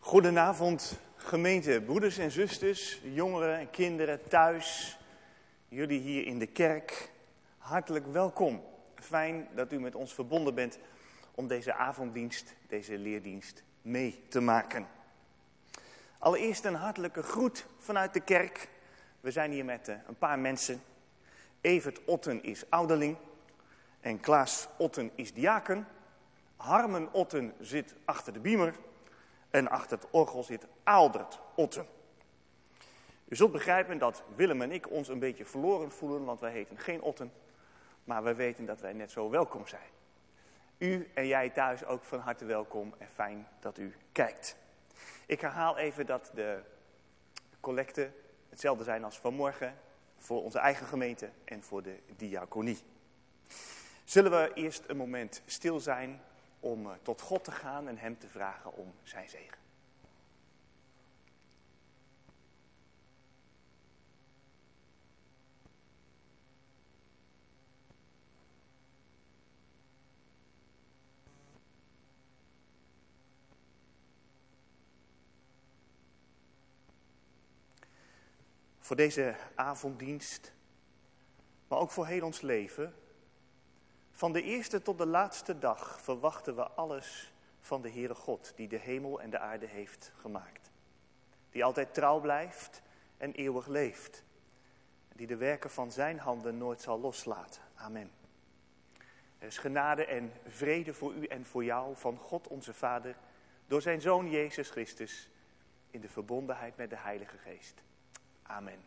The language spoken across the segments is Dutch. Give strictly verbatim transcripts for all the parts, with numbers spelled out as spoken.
Goedenavond gemeente, broeders en zusters, jongeren en kinderen thuis, jullie hier in de kerk. Hartelijk welkom. Fijn dat u met ons verbonden bent om deze avonddienst, deze leerdienst mee te maken. Allereerst een hartelijke groet vanuit de kerk. We zijn hier met uh, een paar mensen. Evert Otten is ouderling en Klaas Otten is diaken. Harmen Otten zit achter de biemer. En achter het orgel zit Aaldert Otten. U zult begrijpen dat Willem en ik ons een beetje verloren voelen, want wij heten geen Otten. Maar wij weten dat wij net zo welkom zijn. U en jij thuis ook van harte welkom en fijn dat u kijkt. Ik herhaal even dat de collecten hetzelfde zijn als vanmorgen voor onze eigen gemeente en voor de diaconie. Zullen we eerst een moment stil zijn om tot God te gaan en hem te vragen om zijn zegen. Voor deze avonddienst, maar ook voor heel ons leven. Van de eerste tot de laatste dag verwachten we alles van de Heere God, die de hemel en de aarde heeft gemaakt. Die altijd trouw blijft en eeuwig leeft. Die de werken van zijn handen nooit zal loslaten. Amen. Er is genade en vrede voor u en voor jou van God onze Vader, door zijn Zoon Jezus Christus, in de verbondenheid met de Heilige Geest. Amen.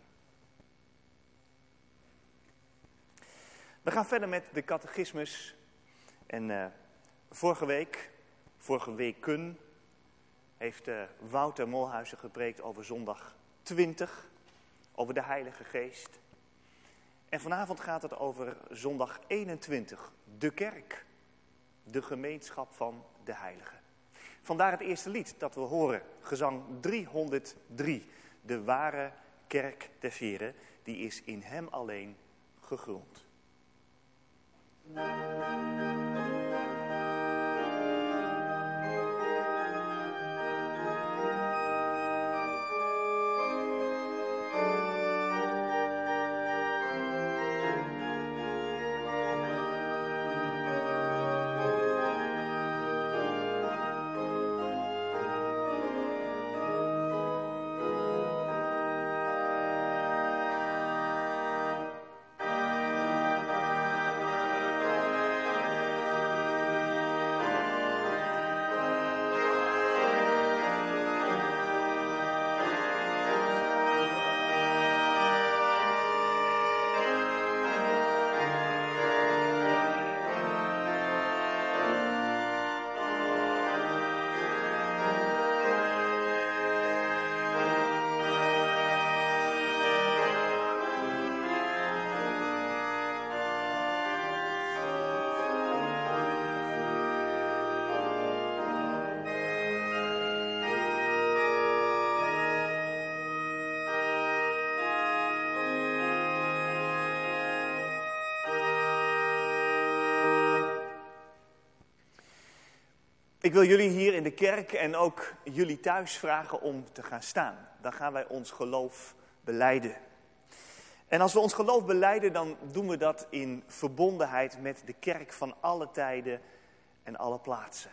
We gaan verder met de catechismus. En uh, vorige week, vorige weken, heeft uh, Wouter Molhuizen gepreekt over zondag twintig, over de Heilige Geest. En vanavond gaat het over zondag eenentwintig, de kerk, de gemeenschap van de Heiligen. Vandaar het eerste lied dat we horen, gezang driehonderddrie, de ware kerk des Heren, die is in hem alleen gegrond. Ik wil jullie hier in de kerk en ook jullie thuis vragen om te gaan staan. Dan gaan wij ons geloof belijden. En als we ons geloof belijden, dan doen we dat in verbondenheid met de kerk van alle tijden en alle plaatsen.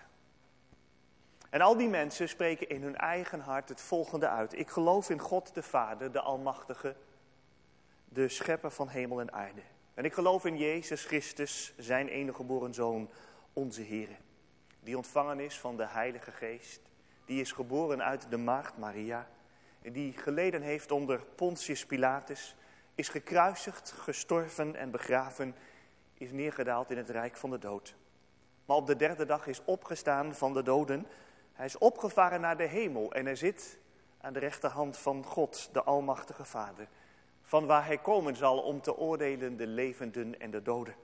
En al die mensen spreken in hun eigen hart het volgende uit. Ik geloof in God de Vader, de Almachtige, de schepper van hemel en aarde. En ik geloof in Jezus Christus, zijn enige geboren Zoon, onze Heer. Die ontvangen is van de Heilige Geest. Die is geboren uit de maagd Maria. Die geleden heeft onder Pontius Pilatus. Is gekruisigd, gestorven en begraven. Is neergedaald in het rijk van de dood. Maar op de derde dag is opgestaan van de doden. Hij is opgevaren naar de hemel. En hij zit aan de rechterhand van God, de Almachtige Vader. Van waar hij komen zal om te oordelen de levenden en de doden.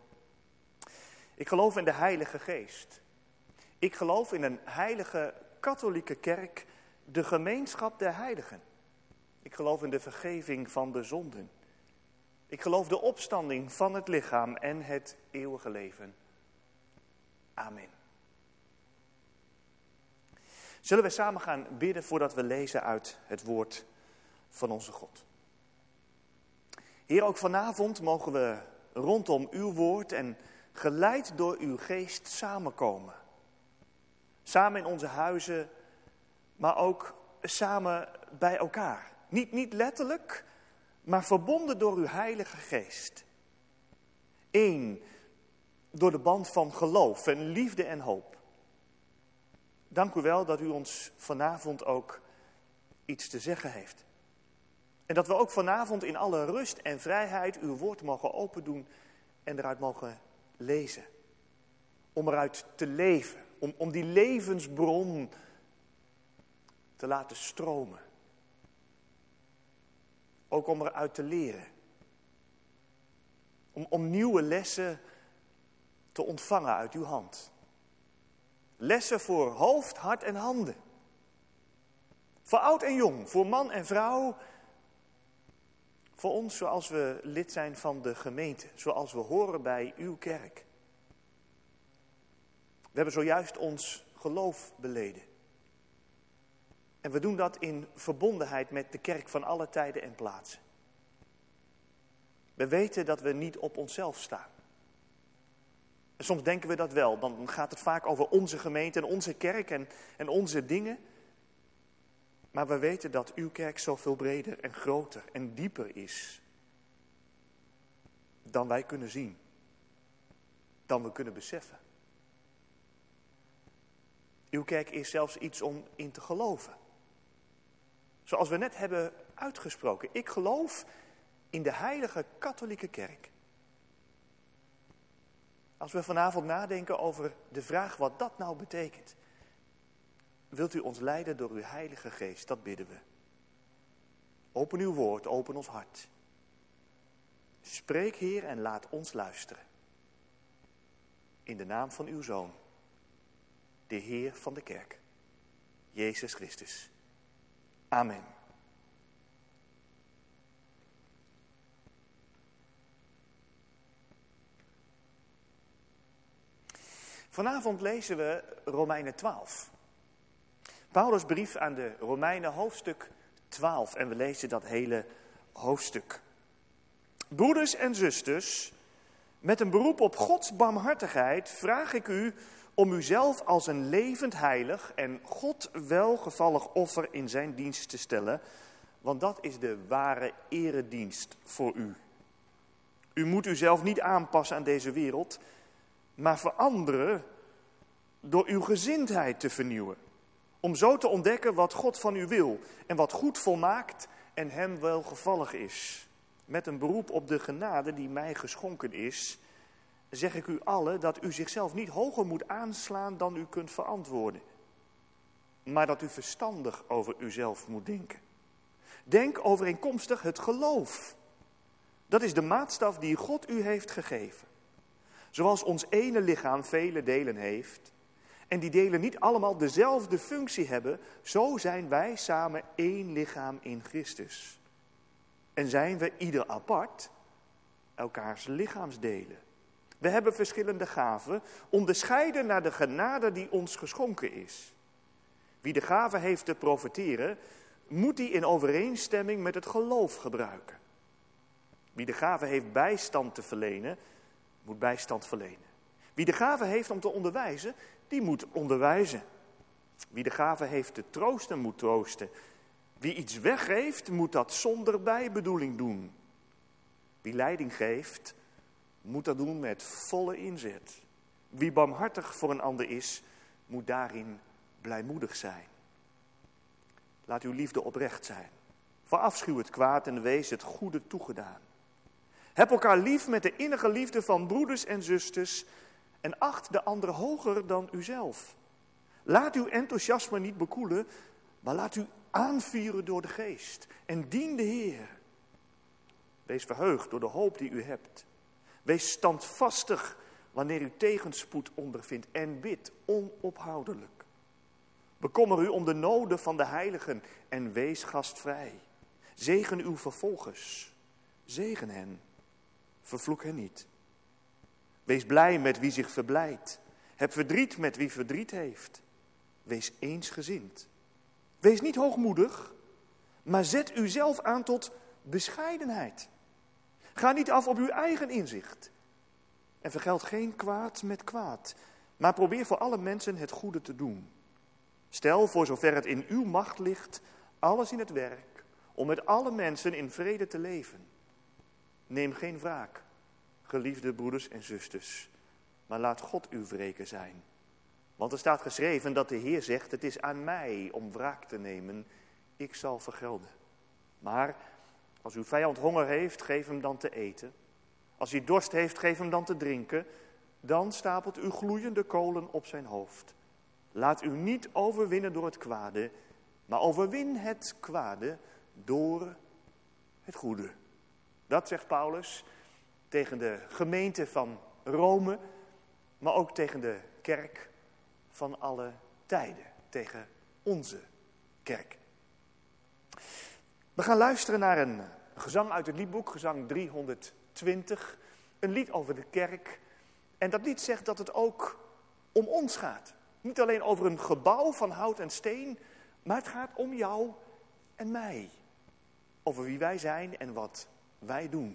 Ik geloof in de Heilige Geest. Ik geloof in een heilige katholieke kerk, de gemeenschap der heiligen. Ik geloof in de vergeving van de zonden. Ik geloof de opstanding van het lichaam en het eeuwige leven. Amen. Zullen we samen gaan bidden voordat we lezen uit het woord van onze God. Heer, ook vanavond mogen we rondom uw woord en geleid door uw geest samenkomen. Samen in onze huizen, maar ook samen bij elkaar. Niet, niet letterlijk, maar verbonden door uw heilige geest. Eén, door de band van geloof en liefde en hoop. Dank u wel dat u ons vanavond ook iets te zeggen heeft. En dat we ook vanavond in alle rust en vrijheid uw woord mogen opendoen en eruit mogen lezen. Om eruit te leven, om, om die levensbron te laten stromen. Ook om eruit te leren. Om, om nieuwe lessen te ontvangen uit uw hand. Lessen voor hoofd, hart en handen. Voor oud en jong, voor man en vrouw. Voor ons zoals we lid zijn van de gemeente, zoals we horen bij uw kerk. We hebben zojuist ons geloof beleden. En we doen dat in verbondenheid met de kerk van alle tijden en plaatsen. We weten dat we niet op onszelf staan. En soms denken we dat wel, dan gaat het vaak over onze gemeente en onze kerk en, en onze dingen. Maar we weten dat uw kerk zoveel breder en groter en dieper is dan wij kunnen zien, dan we kunnen beseffen. Uw kerk is zelfs iets om in te geloven. Zoals we net hebben uitgesproken, ik geloof in de heilige katholieke kerk. Als we vanavond nadenken over de vraag wat dat nou betekent, wilt u ons leiden door uw heilige geest, dat bidden we. Open uw woord, open ons hart. Spreek, Heer, en laat ons luisteren. In de naam van uw Zoon, de Heer van de kerk, Jezus Christus. Amen. Vanavond lezen we Romeinen twaalf. Paulus' brief aan de Romeinen, hoofdstuk twaalf. En we lezen dat hele hoofdstuk. Broeders en zusters, met een beroep op Gods barmhartigheid vraag ik u om uzelf als een levend heilig en God welgevallig offer in zijn dienst te stellen. Want dat is de ware eredienst voor u. U moet uzelf niet aanpassen aan deze wereld, maar veranderen door uw gezindheid te vernieuwen. Om zo te ontdekken wat God van u wil en wat goed volmaakt en hem welgevallig is. Met een beroep op de genade die mij geschonken is, zeg ik u allen dat u zichzelf niet hoger moet aanslaan dan u kunt verantwoorden. Maar dat u verstandig over uzelf moet denken. Denk overeenkomstig het geloof. Dat is de maatstaf die God u heeft gegeven. Zoals ons ene lichaam vele delen heeft, en die delen niet allemaal dezelfde functie hebben, zo zijn wij samen één lichaam in Christus. En zijn we ieder apart elkaars lichaamsdelen. We hebben verschillende gaven, onderscheiden naar de genade die ons geschonken is. Wie de gave heeft te profeteren, moet die in overeenstemming met het geloof gebruiken. Wie de gave heeft bijstand te verlenen, moet bijstand verlenen. Wie de gave heeft om te onderwijzen, die moet onderwijzen. Wie de gave heeft te troosten, moet troosten. Wie iets weggeeft, moet dat zonder bijbedoeling doen. Wie leiding geeft, moet dat doen met volle inzet. Wie barmhartig voor een ander is, moet daarin blijmoedig zijn. Laat uw liefde oprecht zijn. Verafschuw het kwaad en wees het goede toegedaan. Heb elkaar lief met de innige liefde van broeders en zusters en acht de ander hoger dan uzelf. Laat uw enthousiasme niet bekoelen, maar laat u aanvuren door de geest en dien de Heer. Wees verheugd door de hoop die u hebt. Wees standvastig wanneer u tegenspoed ondervindt en bid onophoudelijk. Bekommer u om de noden van de heiligen en wees gastvrij. Zegen uw vervolgers. Zegen hen. Vervloek hen niet. Wees blij met wie zich verblijdt. Heb verdriet met wie verdriet heeft. Wees eensgezind. Wees niet hoogmoedig, maar zet uzelf aan tot bescheidenheid. Ga niet af op uw eigen inzicht. En vergeld geen kwaad met kwaad, maar probeer voor alle mensen het goede te doen. Stel, voor zover het in uw macht ligt, alles in het werk om met alle mensen in vrede te leven. Neem geen wraak, geliefde broeders en zusters, maar laat God uw wreker zijn. Want er staat geschreven dat de Heer zegt, het is aan mij om wraak te nemen, ik zal vergelden. Maar als uw vijand honger heeft, geef hem dan te eten. Als hij dorst heeft, geef hem dan te drinken. Dan stapelt u gloeiende kolen op zijn hoofd. Laat u niet overwinnen door het kwade, maar overwin het kwade door het goede. Dat zegt Paulus tegen de gemeente van Rome, maar ook tegen de kerk van alle tijden, tegen onze kerk. We gaan luisteren naar een gezang uit het liedboek, gezang driehonderdtwintig, een lied over de kerk. En dat lied zegt dat het ook om ons gaat. Niet alleen over een gebouw van hout en steen, maar het gaat om jou en mij. Over wie wij zijn en wat wij doen.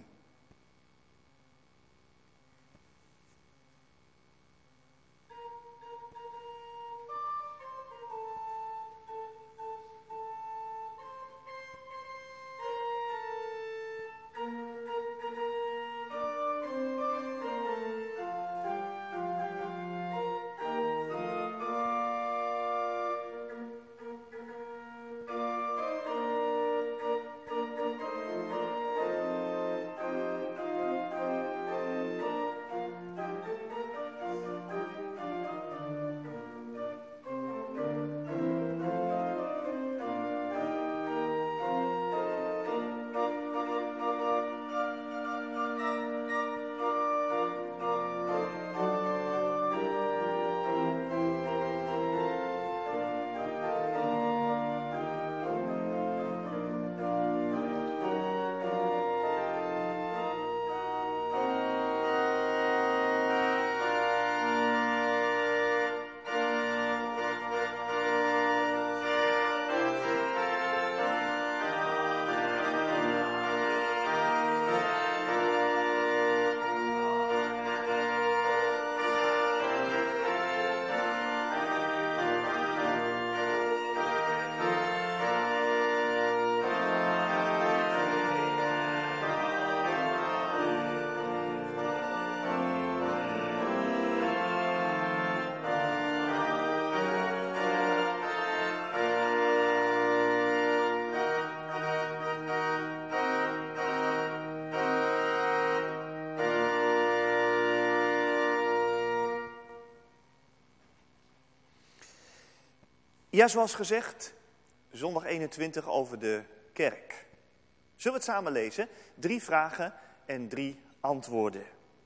Ja, zoals gezegd, zondag eenentwintig over de kerk. Zullen we het samen lezen? Drie vragen en drie antwoorden.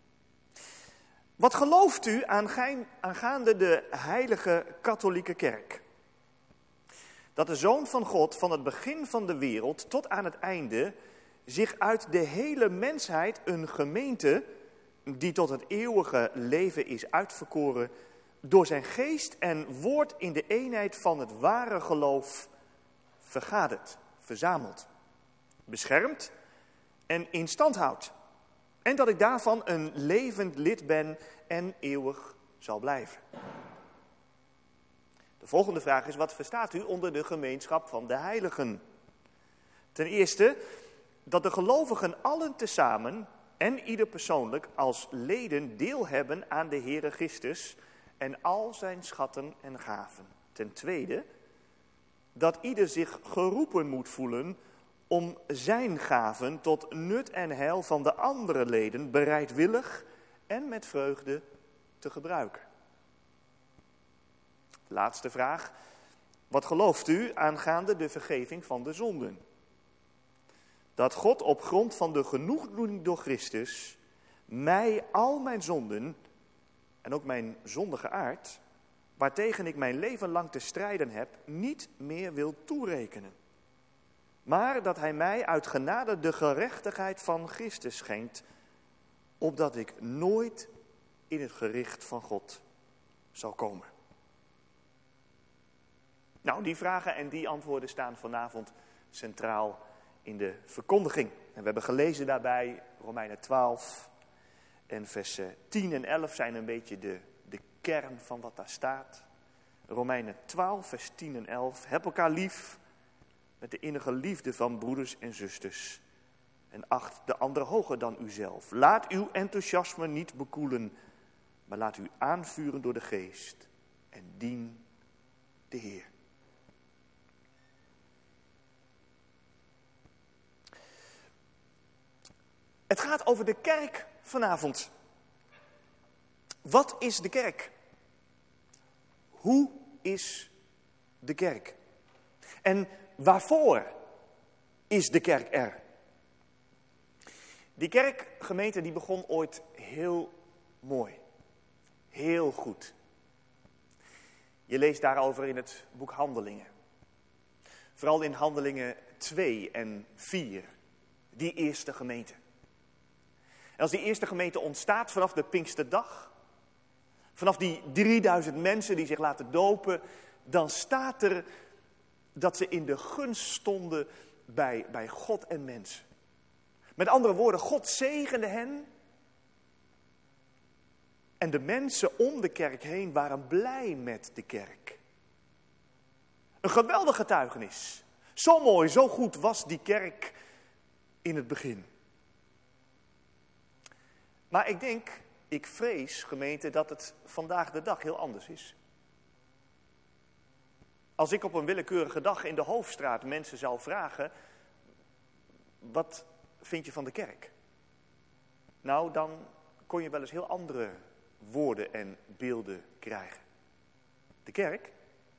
Wat gelooft u aangaande de heilige katholieke kerk? Dat de Zoon van God van het begin van de wereld tot aan het einde zich uit de hele mensheid een gemeente die tot het eeuwige leven is uitverkoren, door zijn geest en woord in de eenheid van het ware geloof vergadert, verzamelt, beschermt en in stand houdt. En dat ik daarvan een levend lid ben en eeuwig zal blijven. De volgende vraag is, wat verstaat u onder de gemeenschap van de heiligen? Ten eerste, dat de gelovigen allen tezamen en ieder persoonlijk als leden deel hebben aan de Heere Christus en al zijn schatten en gaven. Ten tweede, dat ieder zich geroepen moet voelen om zijn gaven tot nut en heil van de andere leden bereidwillig en met vreugde te gebruiken. Laatste vraag, wat gelooft u aangaande de vergeving van de zonden? Dat God op grond van de genoegdoening door Christus mij al mijn zonden en ook mijn zondige aard, waartegen ik mijn leven lang te strijden heb, niet meer wil toerekenen. Maar dat hij mij uit genade de gerechtigheid van Christus schenkt, opdat ik nooit in het gericht van God zal komen. Nou, die vragen en die antwoorden staan vanavond centraal in de verkondiging. En we hebben gelezen daarbij Romeinen twaalf en versen tien en elf zijn een beetje de, de kern van wat daar staat. Romeinen twaalf, vers tien en elf. Heb elkaar lief met de innige liefde van broeders en zusters. En acht de ander hoger dan uzelf. Laat uw enthousiasme niet bekoelen, maar laat u aanvuren door de geest. En dien de Heer. Het gaat over de kerk vanavond. Wat is de kerk? Hoe is de kerk? En waarvoor is de kerk er? Die kerkgemeente die begon ooit heel mooi. Heel goed. Je leest daarover in het boek Handelingen. Vooral in Handelingen twee en vier. Die eerste gemeente. En als die eerste gemeente ontstaat vanaf de Pinksterdag, vanaf die drieduizend mensen die zich laten dopen, dan staat er dat ze in de gunst stonden bij, bij God en mensen. Met andere woorden, God zegende hen en de mensen om de kerk heen waren blij met de kerk. Een geweldig getuigenis. Zo mooi, zo goed was die kerk in het begin. Maar ik denk, ik vrees, gemeente, dat het vandaag de dag heel anders is. Als ik op een willekeurige dag in de Hoofdstraat mensen zou vragen, wat vind je van de kerk? Nou, dan kon je wel eens heel andere woorden en beelden krijgen. De kerk?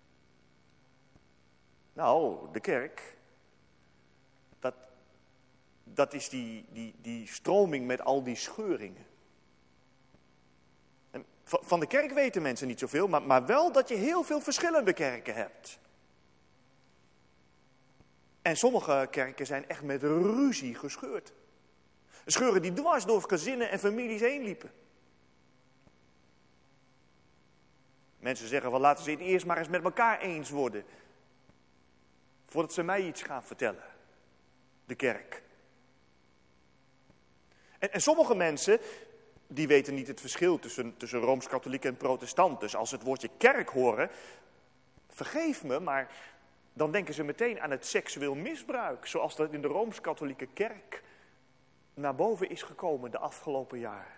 Nou, de kerk, dat, dat is die, die, die stroming met al die scheuringen. En van de kerk weten mensen niet zoveel, maar, maar wel dat je heel veel verschillende kerken hebt. En sommige kerken zijn echt met ruzie gescheurd. Scheuren die dwars door gezinnen en families heen liepen. Mensen zeggen van laten ze het eerst maar eens met elkaar eens worden. Voordat ze mij iets gaan vertellen. De kerk. En, en sommige mensen, die weten niet het verschil tussen, tussen Rooms-Katholiek en Protestant. Dus als ze het woordje kerk horen, vergeef me, maar dan denken ze meteen aan het seksueel misbruik. Zoals dat in de Rooms-Katholieke kerk naar boven is gekomen de afgelopen jaren.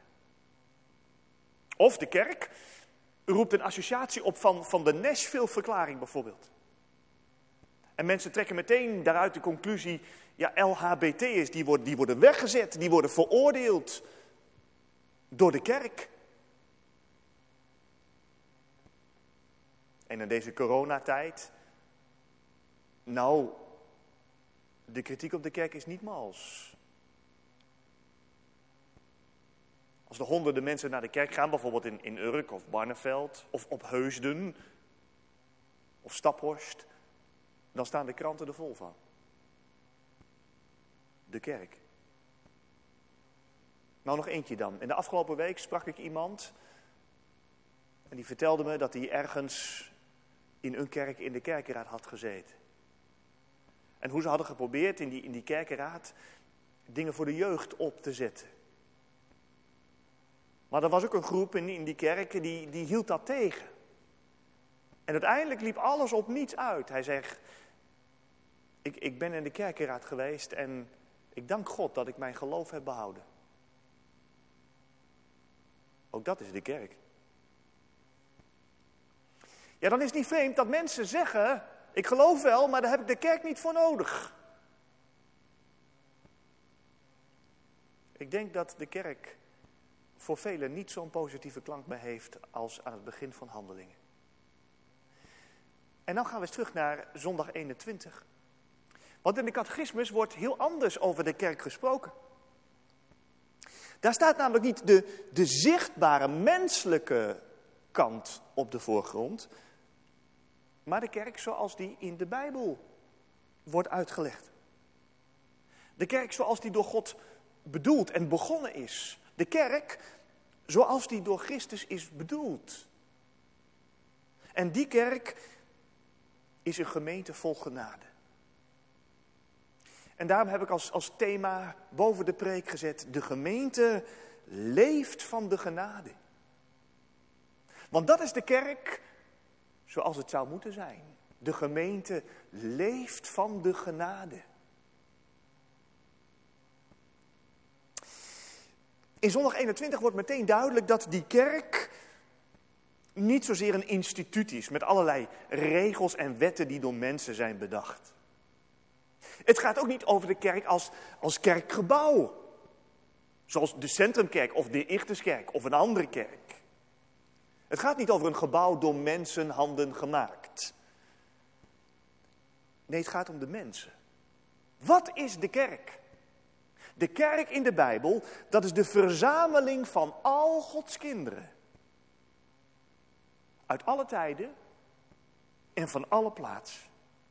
Of de kerk roept een associatie op van, van de Nashville-verklaring bijvoorbeeld. En mensen trekken meteen daaruit de conclusie, ja, L H B T'ers die worden, die worden weggezet, die worden veroordeeld door de kerk. En in deze coronatijd, nou, de kritiek op de kerk is niet mals. Als er honderden mensen naar de kerk gaan, bijvoorbeeld in, in Urk of Barneveld of op Heusden of Staphorst, dan staan de kranten er vol van. De kerk. Nou, nog eentje dan. In de afgelopen week sprak ik iemand en die vertelde me dat hij ergens in een kerk in de kerkenraad had gezeten. En hoe ze hadden geprobeerd in die, in die kerkenraad dingen voor de jeugd op te zetten. Maar er was ook een groep in, in die kerk die, die hield dat tegen. En uiteindelijk liep alles op niets uit. Hij zegt, ik, ik ben in de kerkenraad geweest en ik dank God dat ik mijn geloof heb behouden. Ook dat is de kerk. Ja, dan is het niet vreemd dat mensen zeggen, ik geloof wel, maar daar heb ik de kerk niet voor nodig. Ik denk dat de kerk voor velen niet zo'n positieve klank meer heeft als aan het begin van Handelingen. En dan gaan we eens terug naar zondag eenentwintig. Want in de catechismus wordt heel anders over de kerk gesproken. Daar staat namelijk niet de, de zichtbare menselijke kant op de voorgrond, maar de kerk zoals die in de Bijbel wordt uitgelegd. De kerk zoals die door God bedoeld en begonnen is. De kerk zoals die door Christus is bedoeld. En die kerk, is een gemeente vol genade. En daarom heb ik als, als thema boven de preek gezet, de gemeente leeft van de genade. Want dat is de kerk zoals het zou moeten zijn. De gemeente leeft van de genade. In zondag eenentwintig wordt meteen duidelijk dat die kerk niet zozeer een instituut is met allerlei regels en wetten die door mensen zijn bedacht. Het gaat ook niet over de kerk als, als kerkgebouw. Zoals de Centrumkerk of de Ichthuskerk of een andere kerk. Het gaat niet over een gebouw door mensenhanden gemaakt. Nee, het gaat om de mensen. Wat is de kerk? De kerk in de Bijbel, dat is de verzameling van al Gods kinderen. Uit alle tijden en van alle plaatsen.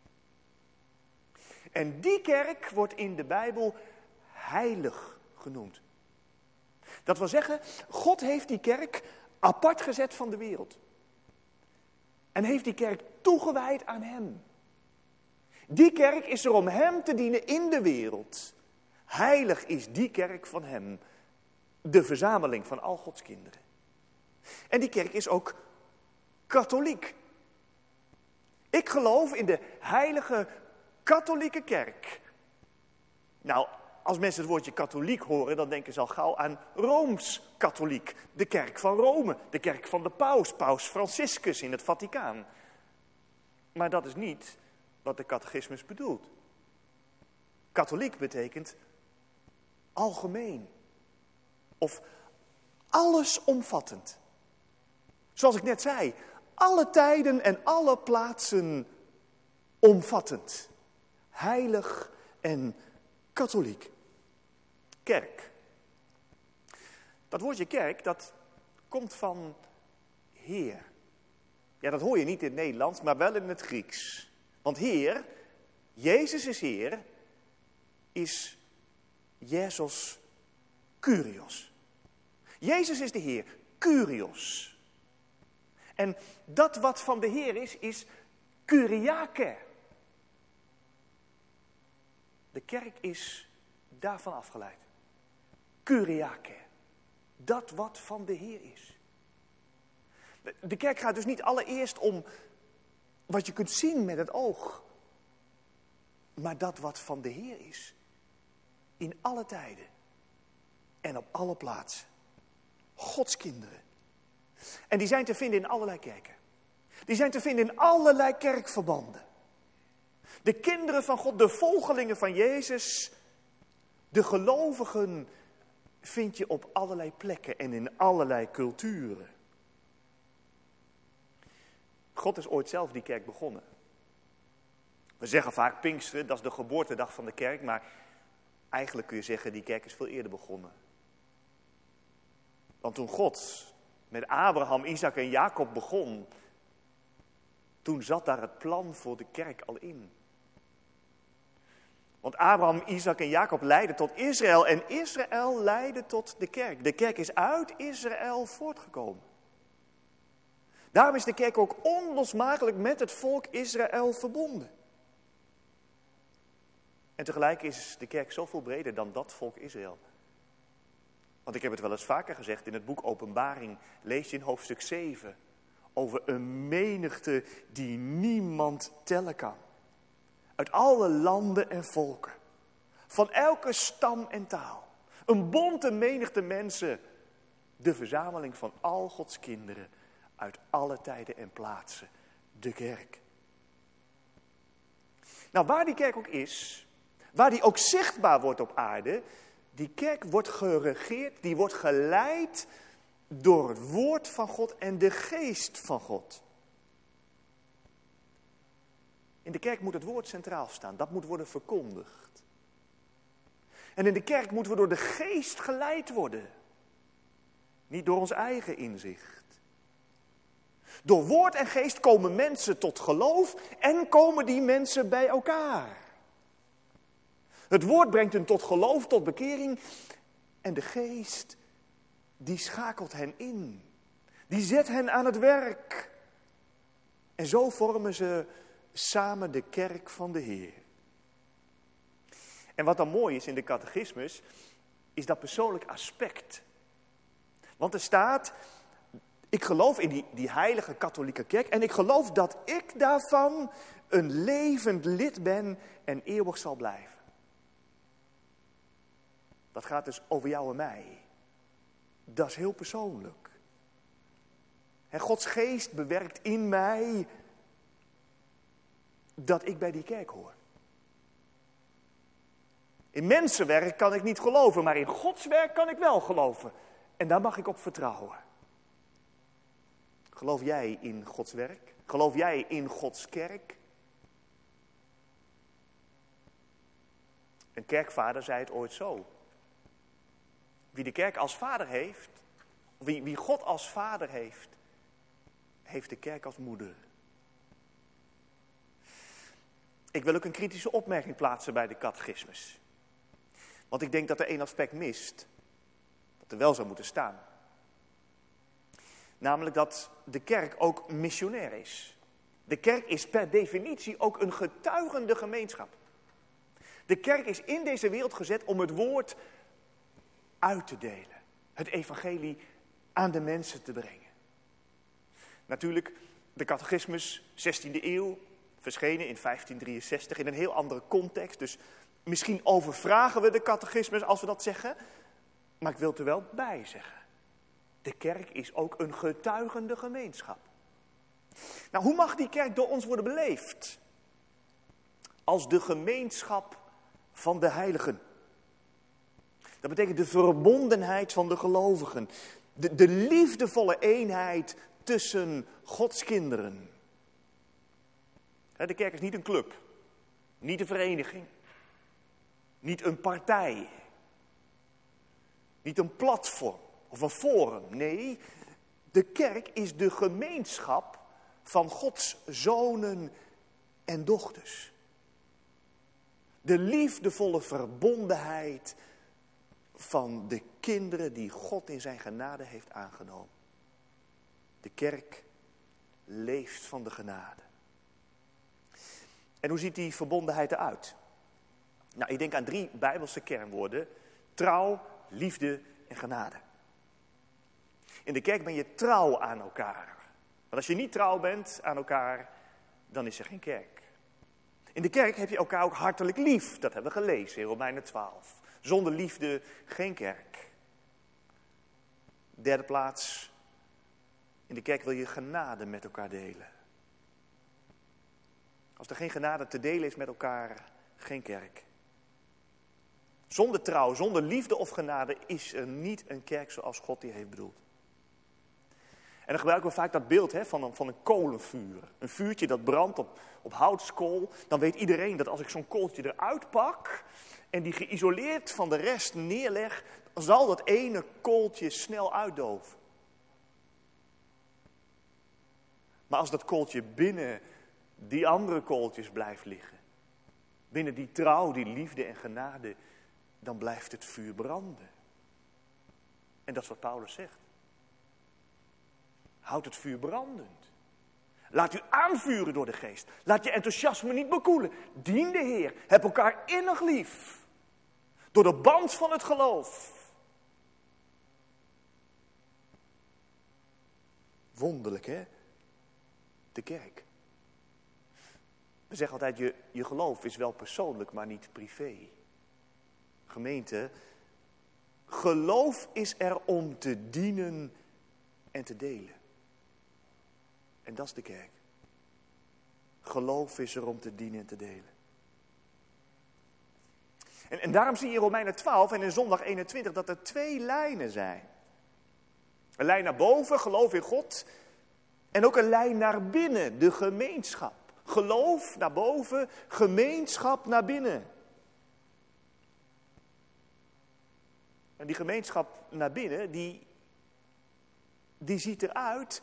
En die kerk wordt in de Bijbel heilig genoemd. Dat wil zeggen, God heeft die kerk apart gezet van de wereld. En heeft die kerk toegewijd aan hem. Die kerk is er om hem te dienen in de wereld. Heilig is die kerk van hem. De verzameling van al Gods kinderen. En die kerk is ook katholiek. Ik geloof in de heilige katholieke kerk. Nou, als mensen het woordje katholiek horen, dan denken ze al gauw aan Rooms-katholiek. De kerk van Rome, de kerk van de paus, paus Franciscus in het Vaticaan. Maar dat is niet wat de catechismus bedoelt. Katholiek betekent algemeen. Of allesomvattend. Zoals ik net zei, alle tijden en alle plaatsen omvattend. Heilig en katholiek. Kerk. Dat woordje kerk, dat komt van Heer. Ja, dat hoor je niet in het Nederlands, maar wel in het Grieks. Want Heer, Jezus is Heer, is Jezus Kyrios. Jezus is de Heer, Kyrios. En dat wat van de Heer is, is Kyriake. De kerk is daarvan afgeleid. Kyriake. Dat wat van de Heer is. De kerk gaat dus niet allereerst om wat je kunt zien met het oog. Maar dat wat van de Heer is. In alle tijden. En op alle plaatsen. Gods kinderen. En die zijn te vinden in allerlei kerken. Die zijn te vinden in allerlei kerkverbanden. De kinderen van God, de volgelingen van Jezus, de gelovigen vind je op allerlei plekken en in allerlei culturen. God is ooit zelf die kerk begonnen. We zeggen vaak Pinksteren, dat is de geboortedag van de kerk, maar eigenlijk kun je zeggen die kerk is veel eerder begonnen. Want toen God met Abraham, Isaac en Jacob begon, toen zat daar het plan voor de kerk al in. Want Abraham, Isaac en Jacob leidden tot Israël en Israël leidde tot de kerk. De kerk is uit Israël voortgekomen. Daarom is de kerk ook onlosmakelijk met het volk Israël verbonden. En tegelijk is de kerk zoveel breder dan dat volk Israël. Want ik heb het wel eens vaker gezegd, in het boek Openbaring lees je in hoofdstuk zeven over een menigte die niemand tellen kan. Uit alle landen en volken. Van elke stam en taal. Een bonte menigte mensen. De verzameling van al Gods kinderen. Uit alle tijden en plaatsen. De kerk. Nou, waar die kerk ook is. Waar die ook zichtbaar wordt op aarde. Die kerk wordt geregeerd. Die wordt geleid door het woord van God en de geest van God. In de kerk moet het woord centraal staan. Dat moet worden verkondigd. En in de kerk moeten we door de geest geleid worden. Niet door ons eigen inzicht. Door woord en geest komen mensen tot geloof en komen die mensen bij elkaar. Het woord brengt hen tot geloof, tot bekering. En de geest, die schakelt hen in. Die zet hen aan het werk. En zo vormen ze samen de kerk van de Heer. En wat dan mooi is in de catechismus, is dat persoonlijk aspect. Want er staat, ik geloof in die, die heilige katholieke kerk en ik geloof dat ik daarvan een levend lid ben en eeuwig zal blijven. Dat gaat dus over jou en mij. Dat is heel persoonlijk. En Gods geest bewerkt in mij dat ik bij die kerk hoor. In mensenwerk kan ik niet geloven, maar in Gods werk kan ik wel geloven. En daar mag ik op vertrouwen. Geloof jij in Gods werk? Geloof jij in Gods kerk? Een kerkvader zei het ooit zo. Wie de kerk als vader heeft, wie, wie God als vader heeft, heeft de kerk als moeder. Ik wil ook een kritische opmerking plaatsen bij de catechismus. Want ik denk dat er één aspect mist, dat er wel zou moeten staan. Namelijk dat de kerk ook missionair is. De kerk is per definitie ook een getuigende gemeenschap. De kerk is in deze wereld gezet om het woord uit te delen. Het evangelie aan de mensen te brengen. Natuurlijk, de catechismus, zestiende eeuw, verschenen in vijftien drieënzestig in een heel andere context. Dus misschien overvragen we de catechismus als we dat zeggen. Maar ik wil het er wel bij zeggen. De kerk is ook een getuigende gemeenschap. Nou, hoe mag die kerk door ons worden beleefd? Als de gemeenschap van de heiligen. Dat betekent de verbondenheid van de gelovigen. De, de liefdevolle eenheid tussen Gods kinderen. De kerk is niet een club. Niet een vereniging. Niet een partij. Niet een platform of een forum. Nee, de kerk is de gemeenschap van Gods zonen en dochters. De liefdevolle verbondenheid van de kinderen die God in zijn genade heeft aangenomen. De kerk leeft van de genade. En hoe ziet die verbondenheid eruit? Nou, ik denk aan drie Bijbelse kernwoorden. Trouw, liefde en genade. In de kerk ben je trouw aan elkaar. Want als je niet trouw bent aan elkaar, dan is er geen kerk. In de kerk heb je elkaar ook hartelijk lief. Dat hebben we gelezen in Romeinen twaalf. Zonder liefde geen kerk. Derde plaats. In de kerk wil je genade met elkaar delen. Als er geen genade te delen is met elkaar, geen kerk. Zonder trouw, zonder liefde of genade is er niet een kerk zoals God die heeft bedoeld. En dan gebruiken we vaak dat beeld hè, van, een, van een kolenvuur. Een vuurtje dat brandt op, op houtskool. Dan weet iedereen dat als ik zo'n kooltje eruit pak en die geïsoleerd van de rest neerleg, dan zal dat ene kooltje snel uitdoven. Maar als dat kooltje binnen die andere kooltjes blijft liggen, binnen die trouw, die liefde en genade, dan blijft het vuur branden. En dat is wat Paulus zegt. Houd het vuur brandend. Laat u aanvuren door de geest. Laat je enthousiasme niet bekoelen. Dien de Heer. Heb elkaar innig lief. Door de band van het geloof. Wonderlijk, hè? De kerk. We zeggen altijd, je, je geloof is wel persoonlijk, maar niet privé. Gemeente, geloof is er om te dienen en te delen. En dat is de kerk. Geloof is er om te dienen en te delen. En, en daarom zie je in Romeinen twaalf en in zondag eenentwintig dat er twee lijnen zijn. Een lijn naar boven, geloof in God. En ook een lijn naar binnen, de gemeenschap. Geloof naar boven, gemeenschap naar binnen. En die gemeenschap naar binnen, die, die ziet eruit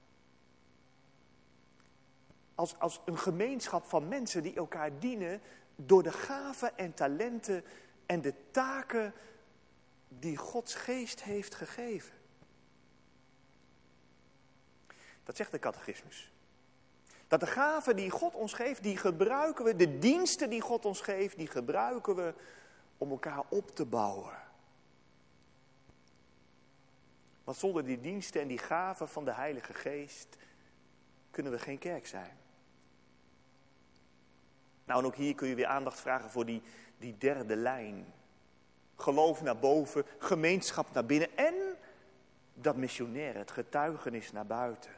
als, als een gemeenschap van mensen die elkaar dienen door de gaven en talenten en de taken die Gods geest heeft gegeven. Dat zegt de catechismus. Dat de gaven die God ons geeft, die gebruiken we, de diensten die God ons geeft, die gebruiken we om elkaar op te bouwen. Want zonder die diensten en die gaven van de Heilige Geest kunnen we geen kerk zijn. Nou, en ook hier kun je weer aandacht vragen voor die, die derde lijn. Geloof naar boven, gemeenschap naar binnen en dat missionaire, het getuigenis naar buiten.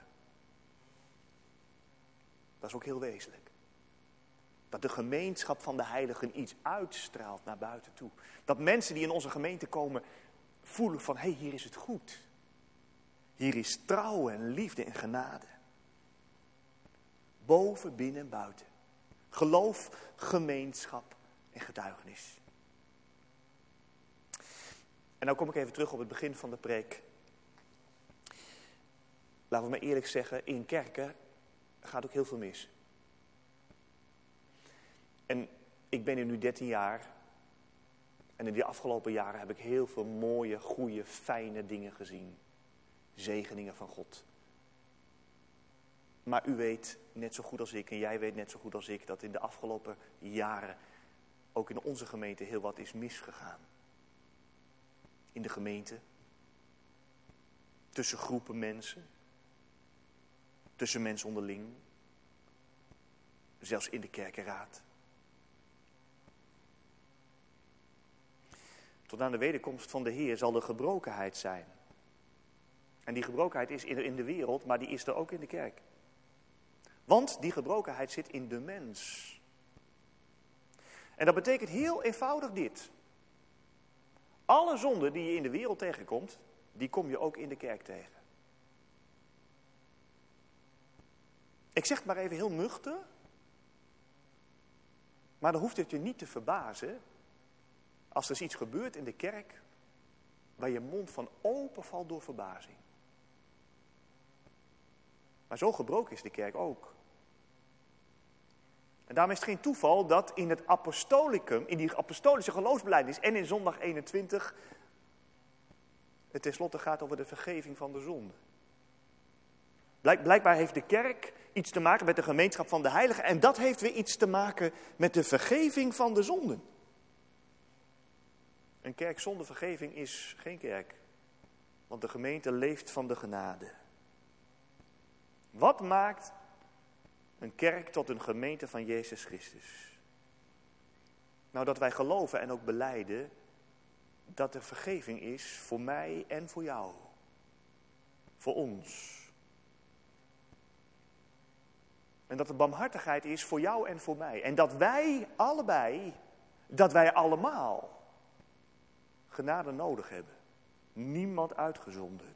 Dat is ook heel wezenlijk. Dat de gemeenschap van de heiligen iets uitstraalt naar buiten toe. Dat mensen die in onze gemeente komen voelen van, hé, hey, hier is het goed. Hier is trouw en liefde en genade. Boven, binnen en buiten. Geloof, gemeenschap en getuigenis. En nou kom ik even terug op het begin van de preek. Laten we maar eerlijk zeggen, in kerken gaat ook heel veel mis. En ik ben hier nu dertien jaar. En in die afgelopen jaren heb ik heel veel mooie, goede, fijne dingen gezien. Zegeningen van God. Maar u weet net zo goed als ik en jij weet net zo goed als ik dat in de afgelopen jaren ook in onze gemeente heel wat is misgegaan. In de gemeente, tussen groepen mensen, tussen mensen onderling, zelfs in de kerkenraad. Tot aan de wederkomst van de Heer zal er gebrokenheid zijn. En die gebrokenheid is in de wereld, maar die is er ook in de kerk. Want die gebrokenheid zit in de mens. En dat betekent heel eenvoudig dit. Alle zonden die je in de wereld tegenkomt, die kom je ook in de kerk tegen. Ik zeg het maar even heel nuchter. Maar dan hoeft het je niet te verbazen als er iets gebeurt in de kerk waar je mond van open valt door verbazing. Maar zo gebroken is de kerk ook. En daarom is het geen toeval dat in het apostolicum, in die apostolische geloofsbelijdenis en in zondag eenentwintig, het tenslotte gaat over de vergeving van de zonde. Blijk, blijkbaar heeft de kerk iets te maken met de gemeenschap van de heiligen en dat heeft weer iets te maken met de vergeving van de zonden. Een kerk zonder vergeving is geen kerk, want de gemeente leeft van de genade. Wat maakt een kerk tot een gemeente van Jezus Christus? Nou, dat wij geloven en ook belijden dat er vergeving is voor mij en voor jou. Voor ons. En dat er barmhartigheid is voor jou en voor mij. En dat wij allebei, dat wij allemaal genade nodig hebben. Niemand uitgezonderd.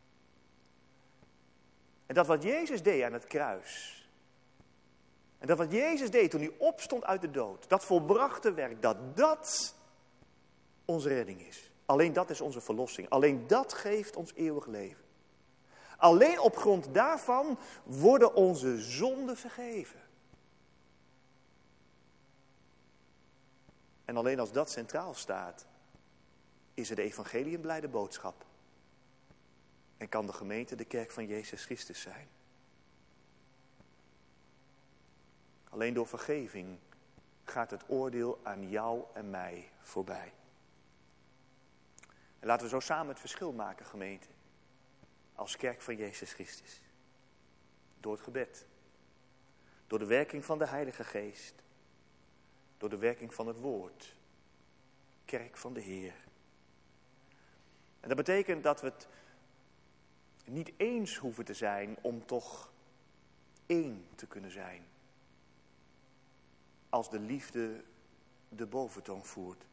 En dat wat Jezus deed aan het kruis. En dat wat Jezus deed toen hij opstond uit de dood. Dat volbrachte werk, dat dat onze redding is. Alleen dat is onze verlossing. Alleen dat geeft ons eeuwig leven. Alleen op grond daarvan worden onze zonden vergeven. En alleen als dat centraal staat, is het evangelie een blijde boodschap. En kan de gemeente de kerk van Jezus Christus zijn. Alleen door vergeving gaat het oordeel aan jou en mij voorbij. En laten we zo samen het verschil maken, gemeente. Als kerk van Jezus Christus. Door het gebed. Door de werking van de Heilige Geest. Door de werking van het woord. Kerk van de Heer. En dat betekent dat we het niet eens hoeven te zijn om toch één te kunnen zijn. Als de liefde de boventoon voert.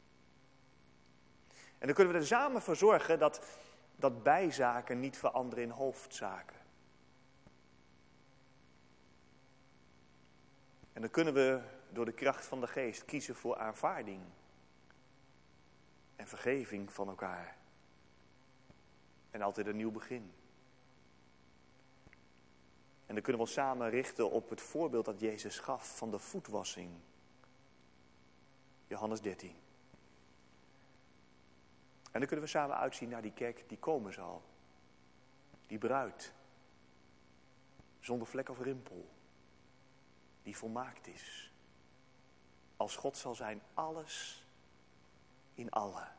En dan kunnen we er samen voor zorgen dat, dat bijzaken niet veranderen in hoofdzaken. En dan kunnen we door de kracht van de geest kiezen voor aanvaarding. En vergeving van elkaar. En altijd een nieuw begin. En dan kunnen we ons samen richten op het voorbeeld dat Jezus gaf van de voetwassing. Johannes dertien. En dan kunnen we samen uitzien naar die kerk die komen zal. Die bruid. Zonder vlek of rimpel. die volmaakt is. Als God zal zijn alles in allen.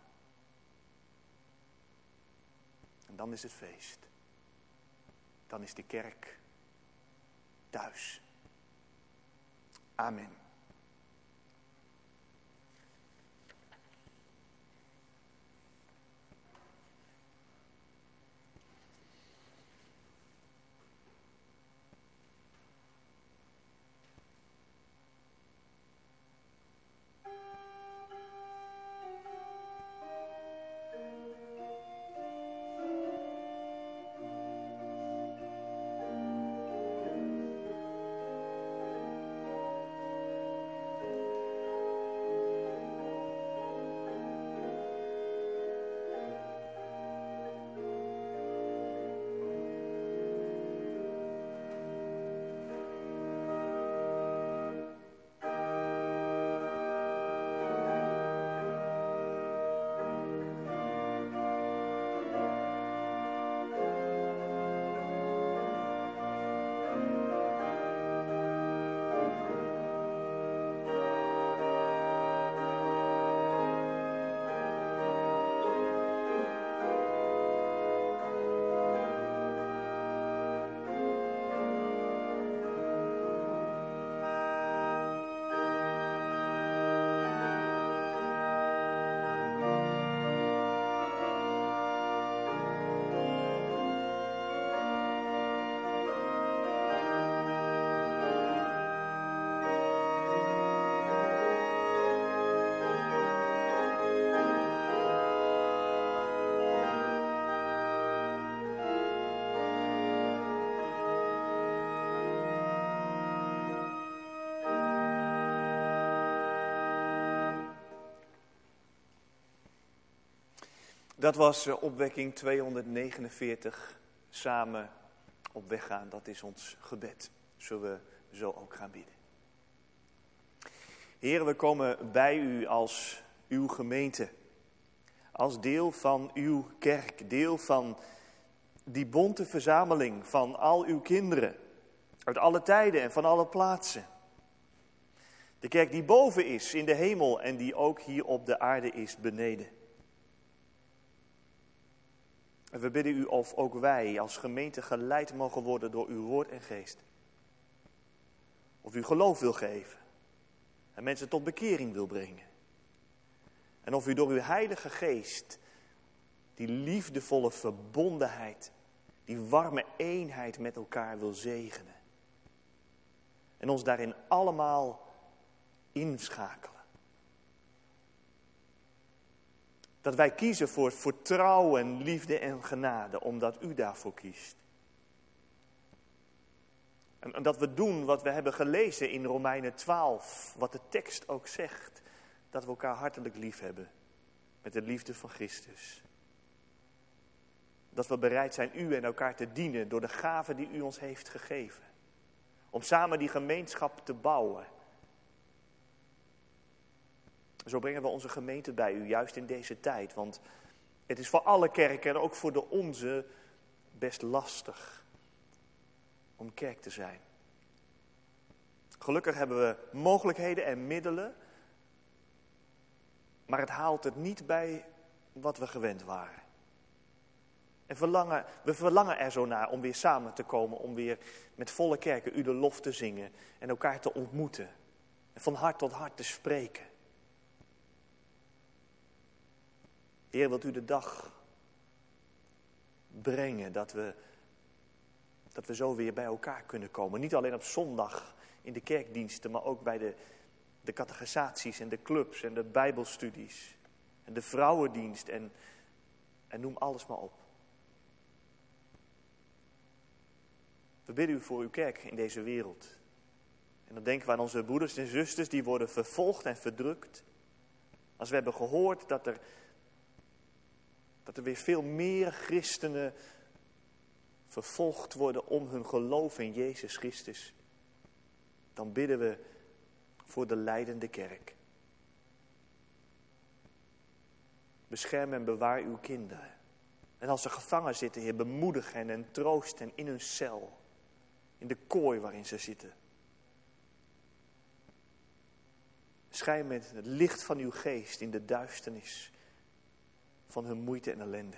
En dan is het feest. Dan is de kerk thuis. Amen. Dat was opwekking tweehonderdnegenenveertig, samen op weg gaan. Dat is ons gebed. Zullen we zo ook gaan bidden. Heer, we komen bij u als uw gemeente. Als deel van uw kerk. Deel van die bonte verzameling van al uw kinderen. Uit alle tijden en van alle plaatsen. De kerk die boven is in de hemel en die ook hier op de aarde is beneden. En we bidden u of ook wij als gemeente geleid mogen worden door uw woord en geest. Of u geloof wil geven. En mensen tot bekering wil brengen. En of u door uw heilige geest die liefdevolle verbondenheid, die warme eenheid met elkaar wil zegenen. En ons daarin allemaal inschakelen. Dat wij kiezen voor vertrouwen, liefde en genade, omdat u daarvoor kiest. En, en dat we doen wat we hebben gelezen in Romeinen twaalf, wat de tekst ook zegt. Dat we elkaar hartelijk lief hebben, met de liefde van Christus. Dat we bereid zijn u en elkaar te dienen door de gaven die u ons heeft gegeven. Om samen die gemeenschap te bouwen. Zo brengen we onze gemeente bij u, juist in deze tijd. Want het is voor alle kerken en ook voor de onze best lastig om kerk te zijn. Gelukkig hebben we mogelijkheden en middelen. Maar het haalt het niet bij wat we gewend waren. En verlangen, we verlangen er zo naar om weer samen te komen. Om weer met volle kerken u de lof te zingen. En elkaar te ontmoeten. En van hart tot hart te spreken. Heer, wilt u de dag brengen dat we, dat we zo weer bij elkaar kunnen komen. Niet alleen op zondag in de kerkdiensten, maar ook bij de, de catechisaties en de clubs en de bijbelstudies. En de vrouwendienst en, en noem alles maar op. We bidden u voor uw kerk in deze wereld. En dan denken we aan onze broeders en zusters die worden vervolgd en verdrukt. Als we hebben gehoord dat er... Dat er weer veel meer christenen vervolgd worden om hun geloof in Jezus Christus. Dan bidden we voor de lijdende kerk. Bescherm en bewaar uw kinderen. En als ze gevangen zitten, Heer, bemoedig hen en troost hen in hun cel. In de kooi waarin ze zitten. Schijn met het licht van uw geest in de duisternis van hun moeite en ellende.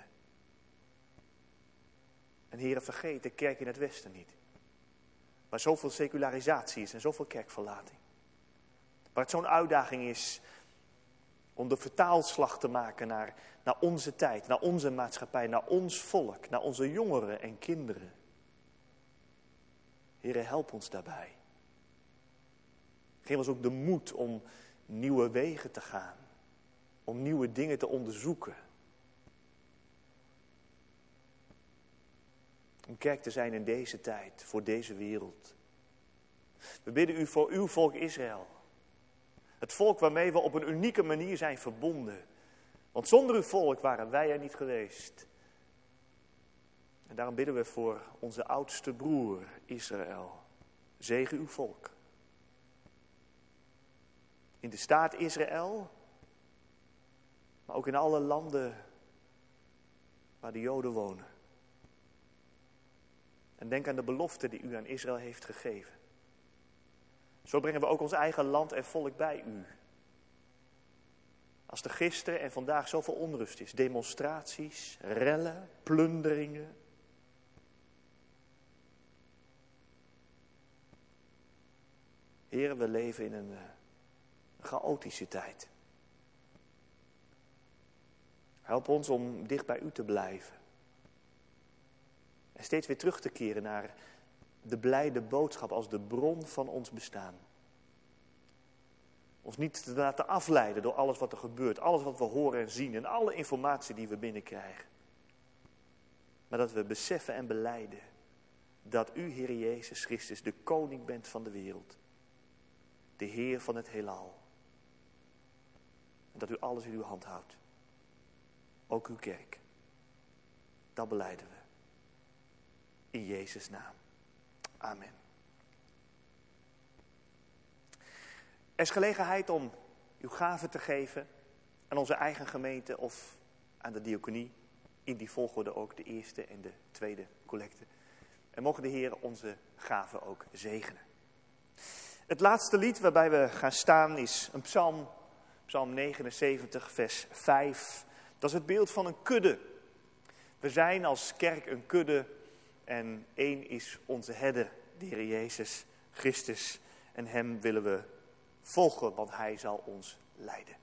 En Heere, vergeet de kerk in het Westen niet. Waar zoveel secularisatie is en zoveel kerkverlating. Waar het zo'n uitdaging is om de vertaalslag te maken naar, naar onze tijd, naar onze maatschappij, naar ons volk, naar onze jongeren en kinderen. Heere, help ons daarbij. Geef ons ook de moed om nieuwe wegen te gaan. Om nieuwe dingen te onderzoeken. Om kerk te zijn in deze tijd, voor deze wereld. We bidden u voor uw volk Israël. Het volk waarmee we op een unieke manier zijn verbonden. Want zonder uw volk waren wij er niet geweest. En daarom bidden we voor onze oudste broer Israël. Zegen uw volk. In de staat Israël, maar ook in alle landen waar de Joden wonen. En denk aan de belofte die u aan Israël heeft gegeven. Zo brengen we ook ons eigen land en volk bij u. Als er gisteren en vandaag zoveel onrust is, demonstraties, rellen, plunderingen. Heren, we leven in een chaotische tijd. Help ons om dicht bij u te blijven. En steeds weer terug te keren naar de blijde boodschap als de bron van ons bestaan. Ons niet te laten afleiden door alles wat er gebeurt, alles wat we horen en zien en alle informatie die we binnenkrijgen. Maar dat we beseffen en belijden dat u, Heer Jezus Christus, de koning bent van de wereld. De Heer van het heelal. En dat u alles in uw hand houdt. Ook uw kerk. Dat belijden we. In Jezus' naam. Amen. Er is gelegenheid om uw gaven te geven aan onze eigen gemeente of aan de diaconie. In die volgorde ook de eerste en de tweede collecte. En mogen de Heer onze gaven ook zegenen. Het laatste lied waarbij we gaan staan is een psalm, psalm negenenzeventig, vers vijf. Dat is het beeld van een kudde. We zijn als kerk een kudde en één is onze herder, de Heer Jezus Christus. En hem willen we volgen, want hij zal ons leiden.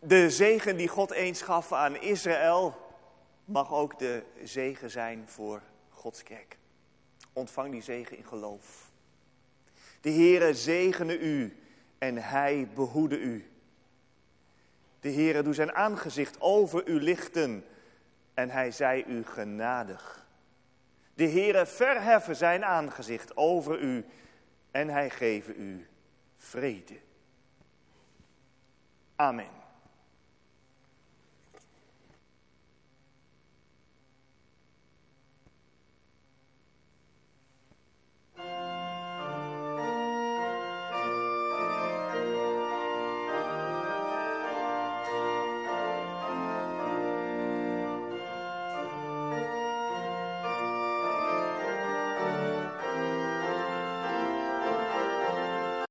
De zegen die God eens gaf aan Israël mag ook de zegen zijn voor Gods kerk. Ontvang die zegen in geloof. De Heere zegene u en hij behoede u. De Heere doet zijn aangezicht over u lichten en hij zij u genadig. De Heere verheffen zijn aangezicht over u en hij geven u vrede. Amen.